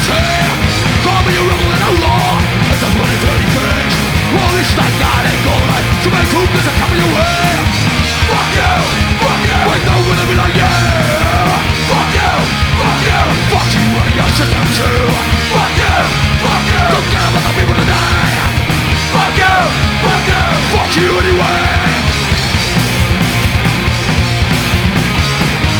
tear. Call me a rebel and a law. It's a bloody dirty cage. Well, it's not God and God. To make who is a coming away. Fuck you, fuck you. Wait, no, we're living like yeah. Fuck you, fuck you. Fuck you and your system too. Fuck you, fuck you. Don't care about the people to die. Fuck you, fuck you. Fuck you anyway.